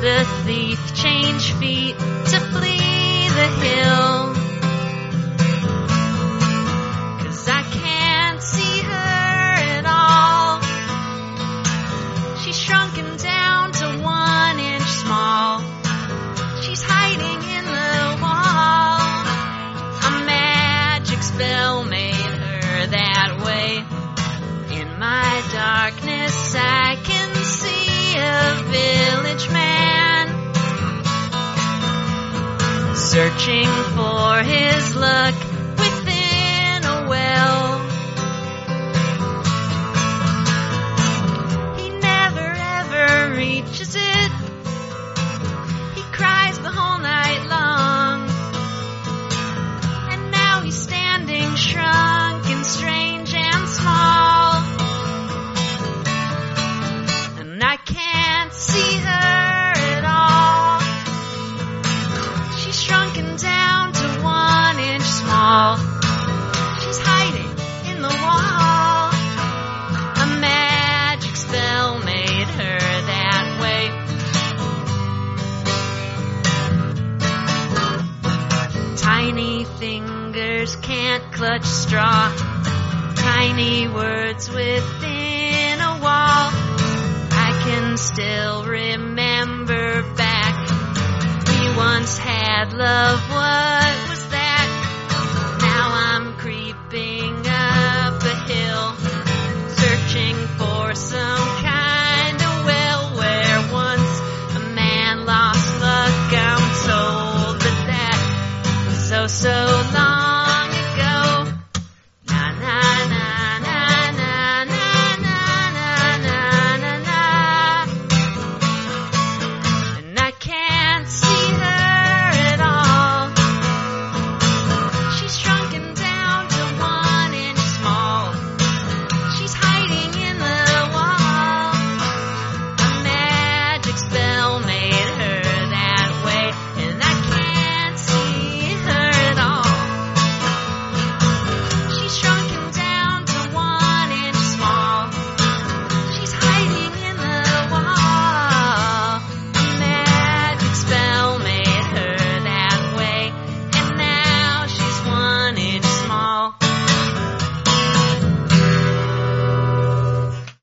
the thief change feet to flee the hill. 'Cause I can't see her at all. She's shrunken down to 1 inch small. She's hiding in the wall. A magic spell made her that way. In my darkness I can see a village man searching for his luck within a well. He never ever reaches it. He cries the whole night long. And now he's standing shrunk and strange and small. And I can't see her at all. She's shrunken down to 1 inch small. She's hiding in the wall. A magic spell made her that way. Tiny fingers can't clutch straw. Tiny words within a wall. I can still remember back. We once had love, what was